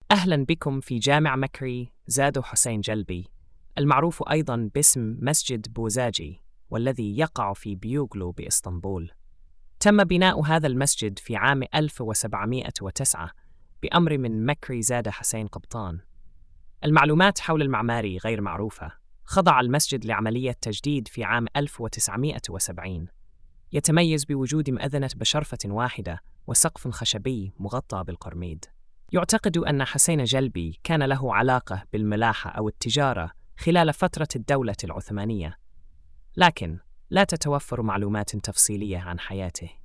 أهلا بكم في جامع مكري زادو حسين جلبي، المعروف أيضا باسم مسجد بوزاجي، والذي يقع في بيوغلو بإسطنبول. تم بناء هذا المسجد في عام 1709 بأمر من مكري زاد حسين قبطان. المعلومات حول المعماري غير معروفة. خضع المسجد لعملية تجديد في عام 1970. يتميز بوجود مأذنة بشرفة واحدة وسقف خشبي مغطى بالقرميد. يعتقد أن حسين جلبي كان له علاقة بالملاحة أو التجارة خلال فترة الدولة العثمانية، لكن لا تتوفر معلومات تفصيلية عن حياته.